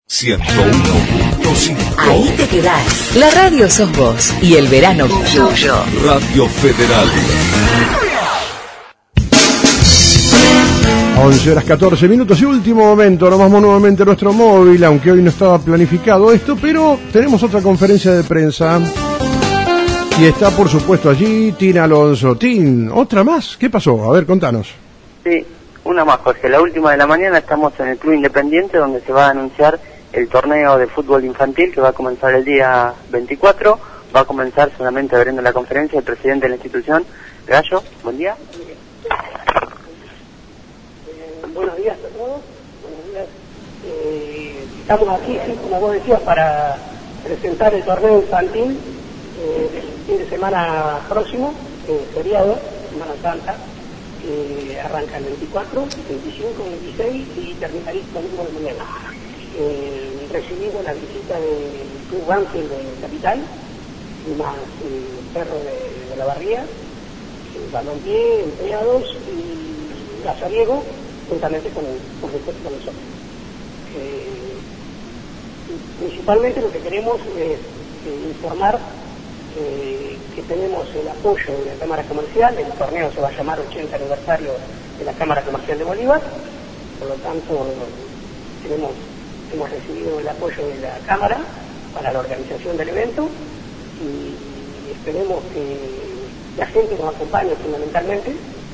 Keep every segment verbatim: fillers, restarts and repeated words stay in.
ciento uno punto cinco. Ahí te quedás. La radio sos vos y el verano tuyo. Radio Federal. once horas catorce minutos y último momento, nos vamos nuevamente a nuestro móvil, aunque hoy no estaba planificado esto, pero tenemos otra conferencia de prensa y está por supuesto allí Tina Alonso. Tin, ¿otra más? ¿Qué pasó? A ver, contanos. Sí, una más, Jorge. La última de la mañana estamos en el Club Independiente, donde se va a anunciar el torneo de fútbol infantil que va a comenzar el día veinticuatro. Va a comenzar solamente abriendo la conferencia el presidente de la institución. Gallo, buen día. Buenos días a todos, buenos días. Eh, estamos aquí, sí, como vos decías, para presentar el torneo infantil eh, el fin de semana próximo, eh, feriado, Semana Santa, que arranca el veinticuatro, veinticinco, veintiséis y terminaría el domingo de mañana. Eh, recibimos la visita del Club Banfield de Capital, más eh, Perro de, de la Barría, eh, Balompié, Empeñados y Gazariego, juntamente con, con, con nosotros. Eh, principalmente lo que queremos es eh, informar eh, que tenemos el apoyo de la Cámara Comercial. El torneo se va a llamar ochenta aniversario de la Cámara Comercial de Bolívar, por lo tanto tenemos, hemos recibido el apoyo de la Cámara para la organización del evento y esperemos que la gente nos acompañe fundamentalmente.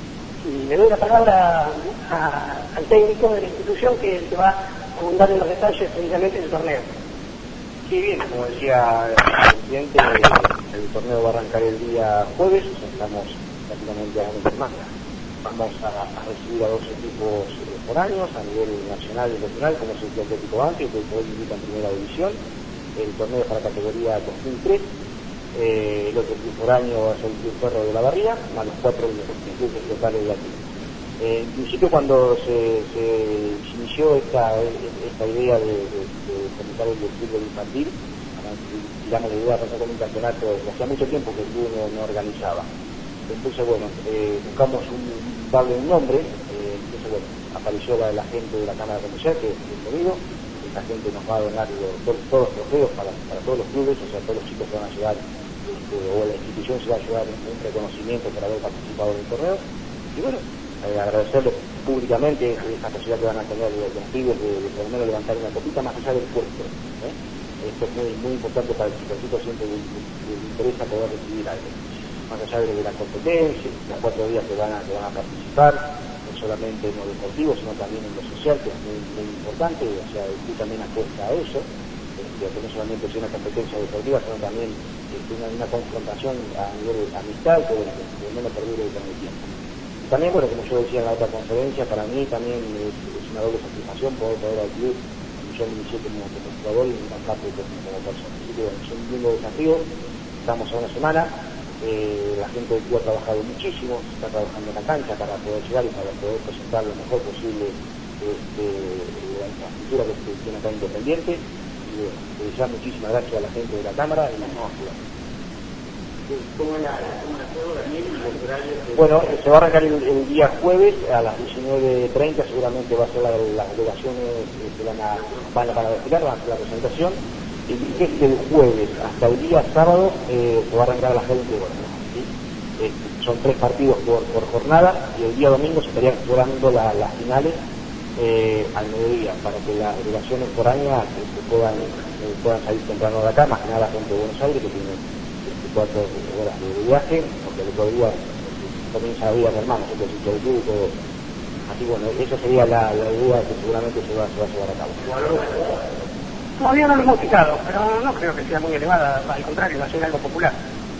Y le doy la palabra a, al técnico de la institución, que, que va a abundar en los detalles precisamente del torneo. Sí, bien, como decía el presidente, el, el torneo va a arrancar el día jueves, o sea, estamos prácticamente a una semana. Vamos a, a recibir a dos equipos eh, por años, a nivel nacional y regional, como es el Club Atlético Banfield, que hoy milita en primera división. El torneo es para categoría dos mil tres. Eh, el otro club por año es el Club Perro de la Barría, más los cuatro clubes locales de aquí. Eh, en principio, cuando se, se inició esta, esta idea de, de, de comenzar el fútbol infantil, digamos, la idea de arrancar con un campeonato, hacía mucho tiempo que el club no, no organizaba. Entonces, bueno, eh, buscamos un, darle un nombre, eh, entonces, bueno, apareció la, la gente de la Cámara Comercial, que es bienvenido. Esta gente nos va a donar todos, todos los trofeos para, para todos los clubes, o sea, todos los chicos se van a llevar, este, o la institución se va a llevar un reconocimiento por haber participado en el torneo. Y bueno, eh, agradecerles públicamente esa posibilidad que van a tener los, los pibes de, de por lo menos levantar una copita más allá del puesto. ¿eh? Esto es muy, muy importante para el chico, siempre le, le, le interesa poder recibir algo. Más allá de la competencia, los cuatro días que van a, que van a participar, no solamente en lo deportivo, sino también en lo social, que es muy, muy importante, o sea, el club también apuesta a eso, este, que no solamente sea una competencia deportiva, sino también este, una, una confrontación a nivel de amistad, que bueno, que no lo perdure con el tiempo. Y también, bueno, como yo decía en la otra conferencia, para mí también es, es una doble satisfacción poder poder al club, yo me inicié como, como jugador y una parte como, como persona. Así que bueno, es un lindo desafío, estamos a una semana. Eh, la gente del club ha trabajado muchísimo, está trabajando en la cancha para poder llegar y para poder presentar lo mejor posible este, la infraestructura que tiene acá Independiente. Y bueno, le deseo muchísimas gracias a la gente de la Cámara y nos vamos a jugar. Bueno, se va a arrancar el, el día jueves a las diecinueve treinta, seguramente va a ser la, las delegaciones que van a, van a, van a desfilar, van a hacer la presentación. Y desde el jueves hasta el día sábado eh, se va a arrancar a las veinte horas. ¿sí? Eh, son tres partidos por, por jornada y el día domingo se estarían jugando la, las finales eh, al mediodía para que las delegaciones por año eh, puedan, eh, puedan salir temprano de acá, más que nada la gente de Buenos Aires que tiene cuatro horas de viaje, porque el otro día comienza la vida normal, nosotros el club y todo. Así bueno, esa sería la, la idea que seguramente se va, se va a llevar a cabo. Todavía no lo hemos fijado, pero no creo que sea muy elevada, al contrario, va a ser algo popular.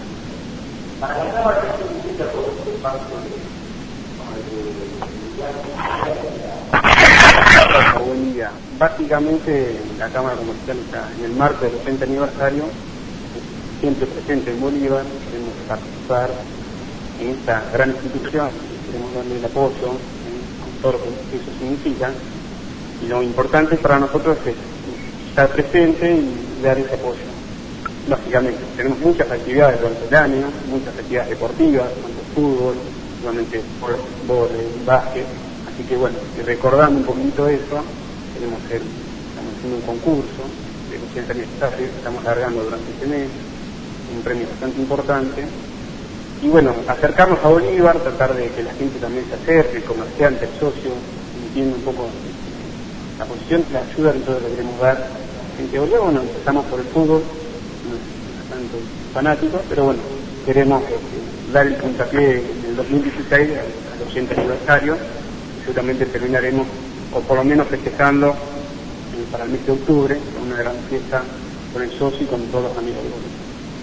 Buen día. Básicamente la Cámara Comercial está en el marco del ochenta aniversario, siempre presente en Bolívar, queremos participar en esta gran institución, queremos darle el apoyo, ¿eh? todo lo que eso significa, y lo importante para nosotros es estar presente y dar ese apoyo. Lógicamente, tenemos muchas actividades durante el año, muchas actividades deportivas, tanto fútbol, nuevamente vóley, básquet, así que bueno, recordando un poquito eso, queremos ser haciendo un concurso de cocina universitaria que estamos largando durante este mes, un premio bastante importante. Y bueno, acercarnos a Bolívar, tratar de que la gente también se acerque, el comerciante, el socio, entienda un poco la posición, la ayuda que nosotros le queremos dar a la gente de Bolívar. Bueno, empezamos por el fútbol, no es bastante fanático, pero bueno, queremos eh, dar el puntapié en el dos mil dieciséis al ochenta aniversario, y seguramente terminaremos, o por lo menos festejando eh, para el mes de octubre, una gran fiesta con el socio y con todos los amigos de Bolívar.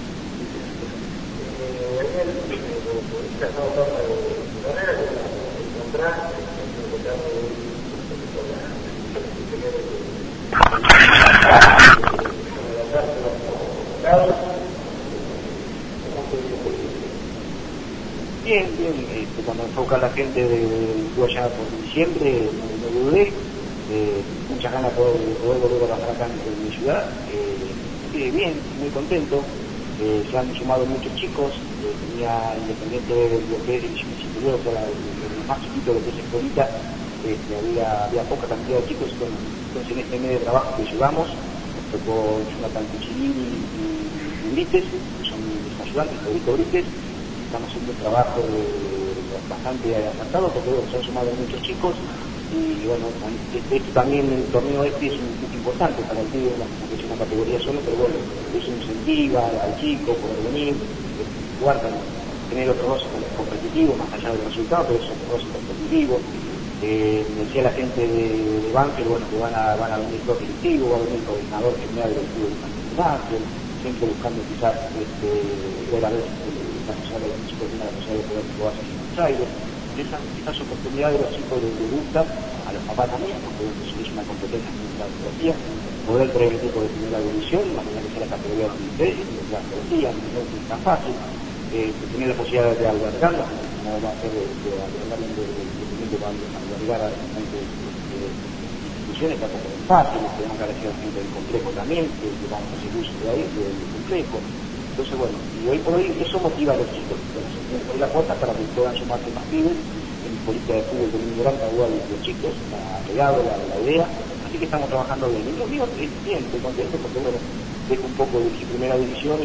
Bien, bien, este, cuando enfoca la gente de allá por diciembre, no, no dudé, eh, muchas ganas de poder, poder volver a trabajar acá en mi ciudad, eh, eh, bien, muy contento. Eh, se han sumado muchos chicos, eh, tenía independiente de lo que es divisiones superiores, o sea, el más chiquito de lo que es escuelita, eh, había, había poca cantidad de chicos, con, entonces en este medio de trabajo que llevamos, nos tocó Jonathan Cuchillini y Brites, que son mis ayudantes, Federico Brites, estamos haciendo un trabajo de, de bastante acertado porque bueno, se han sumado muchos chicos, y bueno, esto también el torneo este es un punto importante para el tío, porque es una categoría solo, pero bueno, eso incentiva al chico poder venir, jugar, tener otro roce competitivo, más allá del resultado, pero es otro roce competitivo. Eh, me decía la gente de, de Banfield, bueno, que van a, van a venir todo directivo, va a venir el coordinador general del club de Banfield, siempre buscando quizás este, ver a ver la posibilidad de los chicos tienen la posibilidad de poder jugar en Buenos Aires. Esas, esas oportunidades los chicos les gustan, a los papás también, porque es una competencia en la tecnología, poder traer el equipo de primera división, imaginar que sea la categoría dos mil tres, la tecnología, no es tan fácil, eh, tener la posibilidad de albergarla, como va a ser de, de albergar un departamento para albergar a diferentes instituciones, tampoco es fácil, tenemos que agradecer a la gente del complejo también, que, que vamos a hacer uso de ahí, del complejo. Entonces, bueno, y hoy por hoy eso motiva a los chicos, que se la cuota para que puedan sumarse más pibes, en política de fútbol de Gran Caguá de los chicos, la pegado, la, la idea, así que estamos trabajando bien. Y yo digo, bien, estoy contento porque, bueno, dejo un poco de primera división y,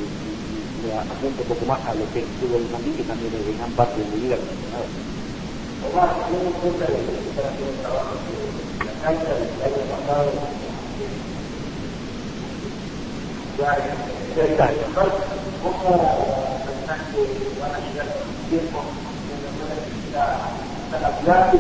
y me apunto un poco más a lo que es el fútbol infantil, que también es gran parte de mi vida como entrenador. Tomás, teniendo en cuenta que se están haciendo un trabajo en la cancha del año pasado, ya ¿cómo pensás que van a llegar los tiempos en la ciudad?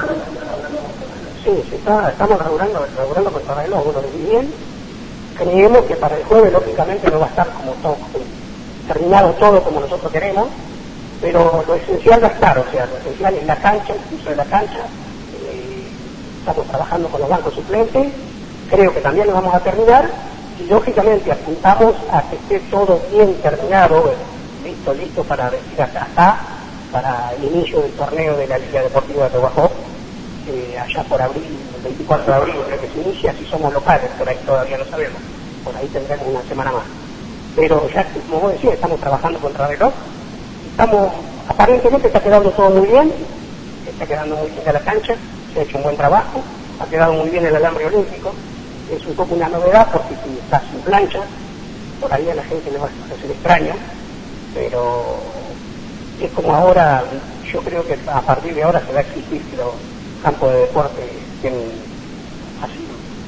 Sí, se está, estamos regulando, regulando con el reloj, bueno, y bien, creemos que para el jueves lógicamente no va a estar como todo, terminado todo como nosotros queremos, pero lo esencial va a estar, o sea, lo esencial es la cancha, el uso de la cancha, eh, estamos trabajando con los bancos suplentes, creo que también lo vamos a terminar, y lógicamente apuntamos a que esté todo bien terminado, listo, listo para decir hasta acá, para el inicio del torneo de la Liga Deportiva de Tobajo, eh, allá por abril, el veinticuatro de abril creo que se inicia, si somos locales, por ahí todavía no sabemos, por ahí tendremos una semana más. Pero ya, como vos decís, estamos trabajando contra reloj, estamos, aparentemente está quedando todo muy bien, está quedando muy bien la cancha, se ha hecho un buen trabajo, ha quedado muy bien el alambre olímpico, es un poco una novedad porque si está sin plancha, por ahí a la gente le va a hacer extraño, pero es como ahora, yo creo que a partir de ahora se va a exigir que los campos de deporte estén así.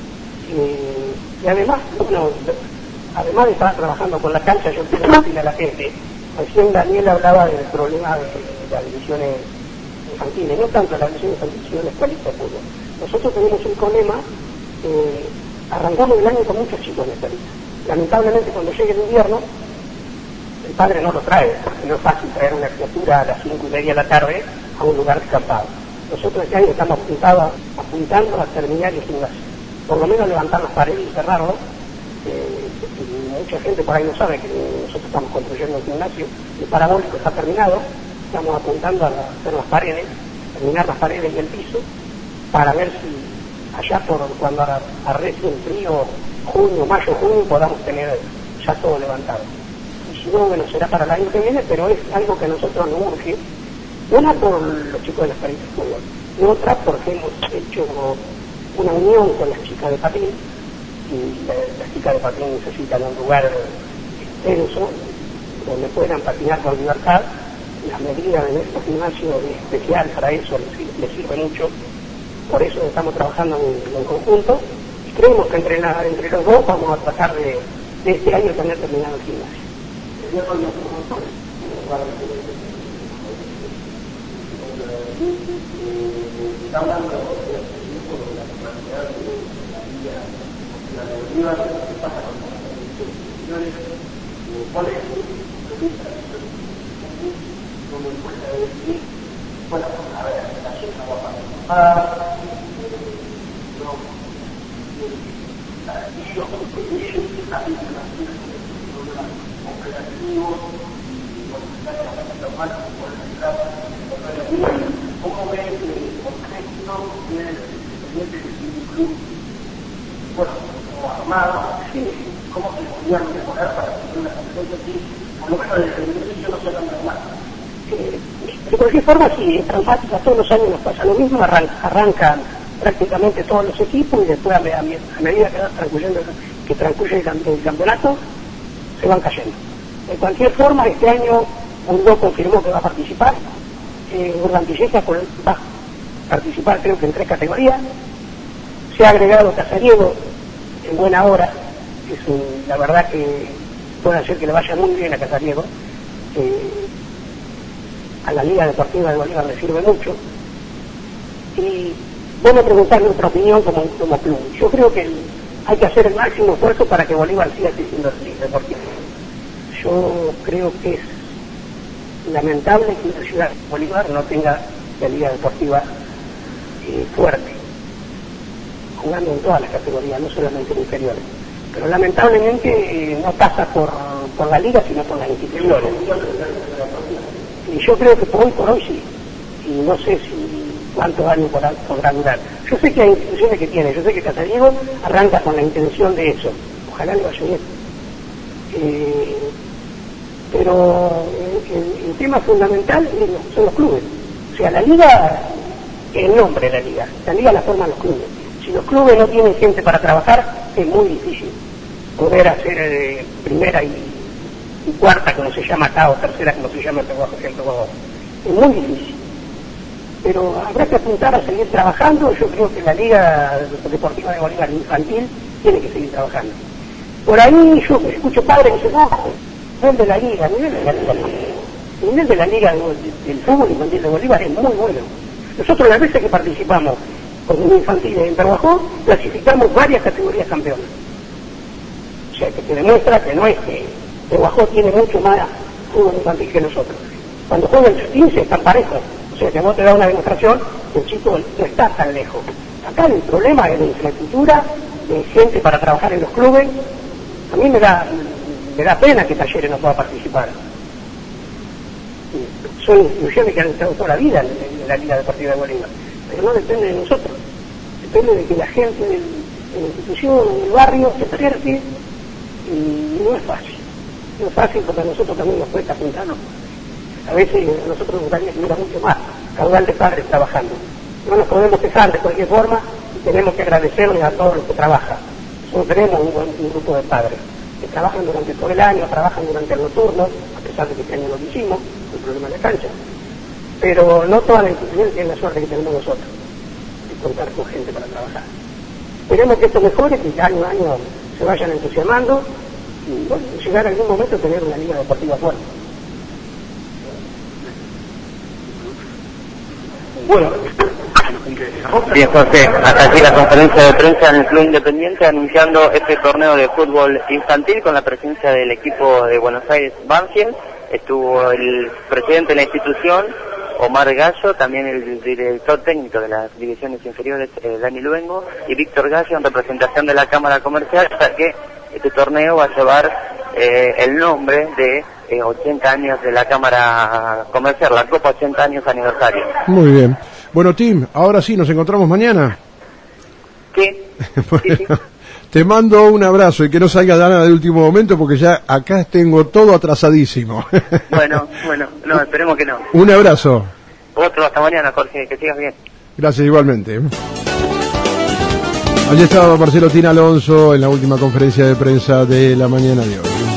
Eh, y además, bueno, además de estar trabajando con la cancha, yo quiero decirle a la gente, recién Daniel hablaba del problema de, de las divisiones infantiles, no tanto las divisiones infantiles, sino la escuelita de fútbol. Nosotros tenemos un problema, eh, arrancamos el año con muchos chicos en la escuelita. Lamentablemente cuando llegue el invierno, el padre no lo trae, porque no es fácil traer una criatura a las cinco y media de la tarde a un lugar descampado. Nosotros este año estamos apuntado, apuntando a terminar el gimnasio, por lo menos levantar las paredes y cerrarlo. Eh, mucha gente por ahí no sabe que nosotros estamos construyendo el gimnasio, el parabólico está terminado, estamos apuntando a hacer las paredes, terminar las paredes y el piso, para ver si allá por cuando arrecie el frío, junio, mayo, junio, podamos tener ya todo levantado. Y si no, bueno, será para el año que viene, pero es algo que a nosotros nos urge, una por los chicos de la experiencia de fútbol, y otra porque hemos hecho una unión con las chicas de patín, y la- las chicas de patín necesitan un lugar extenso donde puedan patinar con libertad. Las medidas de nuestro gimnasio es especial para eso, les, sir- les sirve mucho, por eso estamos trabajando en, en conjunto y creemos que entre, la, entre los dos vamos a tratar de, de este año tener terminado el gimnasio. Eh, de cualquier forma, sí, en Transmática todos los años nos pasa lo mismo, arran- arrancan prácticamente todos los equipos y después a, me- a me- a medida que va transcurriendo, que transcurre el, cam- el campeonato, se van cayendo. De cualquier forma, este año Mundo confirmó que va a participar, eh, Urbantiseca va a participar creo que en tres categorías, se ha agregado Casariego en buena hora, es un, la verdad que puede hacer que le vaya muy bien a Casariego, eh, a la Liga Deportiva de Bolívar le sirve mucho. Y vos me preguntás nuestra opinión como, como club. Yo creo que hay que hacer el máximo esfuerzo para que Bolívar siga siendo Liga Deportiva. Yo creo que es lamentable que la ciudad de Bolívar no tenga la Liga Deportiva eh, fuerte, jugando en todas las categorías, no solamente en inferiores. Pero lamentablemente eh, no pasa por, por la liga, sino por las instituciones. Y yo creo que por hoy por hoy sí. Y no sé si cuántos años podrá, podrá durar. Yo sé que hay instituciones que tiene, yo sé que Casariego arranca con la intención de eso. Ojalá le vaya bien. Eh, pero el, el tema fundamental son los clubes. O sea, la liga, el nombre de la liga, la liga la forman los clubes. Si los clubes no tienen gente para trabajar, es muy difícil poder hacer eh, primera y, y cuarta, como se llama acá, o tercera, como se llama el trabajo. Es muy difícil. Pero habrá que apuntar a seguir trabajando. Yo creo que la Liga Deportiva de Bolívar Infantil tiene que seguir trabajando. Por ahí yo escucho padres que dicen, no, nivel de la Liga, nivel de la Liga, el nivel de la Liga de, de, del fútbol infantil de Bolívar es muy bueno. Nosotros las veces que participamos con un infantil en Trabajó, clasificamos varias categorías campeonas. O sea, que te demuestra que no es que Trabajó tiene mucho más fútbol infantil que nosotros. Cuando juegan sus quince están parejos. O sea, que vos te da una demostración que el chico no está tan lejos. Acá el problema es de infraestructura, de gente para trabajar en los clubes. A mí me da, me da pena que Talleres no pueda participar. Son instituciones que han estado toda la vida en, en la Liga Deportiva de Bolívar. Pero no depende de nosotros. Depende de que la gente del, de la institución, del barrio, se acerque, y no es fácil. No es fácil porque a nosotros también nos cuesta juntarnos. A veces a nosotros nos gustaría que hubiera mucho más caudal de padres trabajando. No nos podemos quejar de cualquier forma y tenemos que agradecerles a todos los que trabajan. Nosotros tenemos un, buen, un grupo de padres que trabajan durante todo el año, trabajan durante el nocturno, a pesar de que este año lo hicimos, el problema de la cancha. Pero no todas las instituciones tienen la suerte que tenemos nosotros, de contar con gente para trabajar. Esperemos que esto mejore, que año a año se vayan entusiasmando y bueno, llegar a algún momento a tener una liga deportiva fuerte. Bueno, bien, José, hasta aquí la conferencia de prensa en el Club Independiente anunciando este torneo de fútbol infantil con la presencia del equipo de Buenos Aires Banfield. Estuvo el presidente de la institución, Omar Gallo, también el director técnico de las divisiones inferiores, eh, Dani Luengo, y Víctor Gallo en representación de la Cámara Comercial, ya que este torneo va a llevar eh, el nombre de eh, ochenta años de la Cámara Comercial, la Copa ochenta años aniversario. Muy bien. Bueno, Tim, ahora sí, nos encontramos mañana. ¿Qué? Bueno, Sí, sí. te mando un abrazo y que no salga nada de último momento porque ya acá tengo todo atrasadísimo. Bueno, bueno, no, esperemos que no. Un abrazo. Otro hasta mañana, Jorge, que sigas bien. Gracias igualmente. Allí estaba Marcelo Tina Alonso en la última conferencia de prensa de la mañana de hoy.